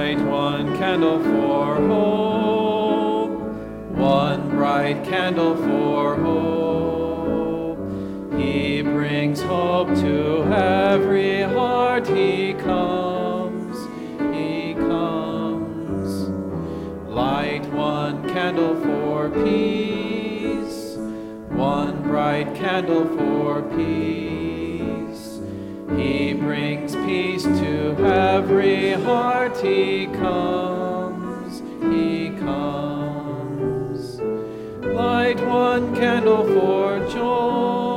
Light one candle for hope, one bright candle for hope. He brings hope to every heart. He comes, he comes. Light one candle for peace, one bright candle for peace. He brings peace to every heart. He comes, he comes. Light one candle for joy,